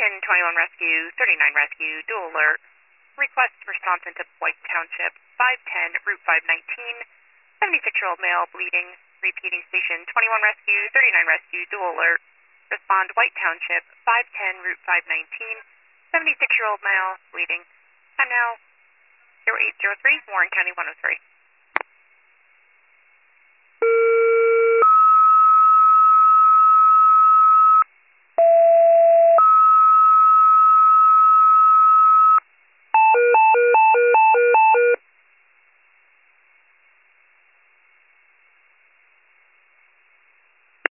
Station 21 Rescue, 39 Rescue, dual alert. Request response into White Township, 510, Route 519. 76-year-old male bleeding. Repeating Station 21 Rescue, 39 Rescue, dual alert. Respond White Township, 510, Route 519. 76-year-old male bleeding. And now 0803, Warren County 103.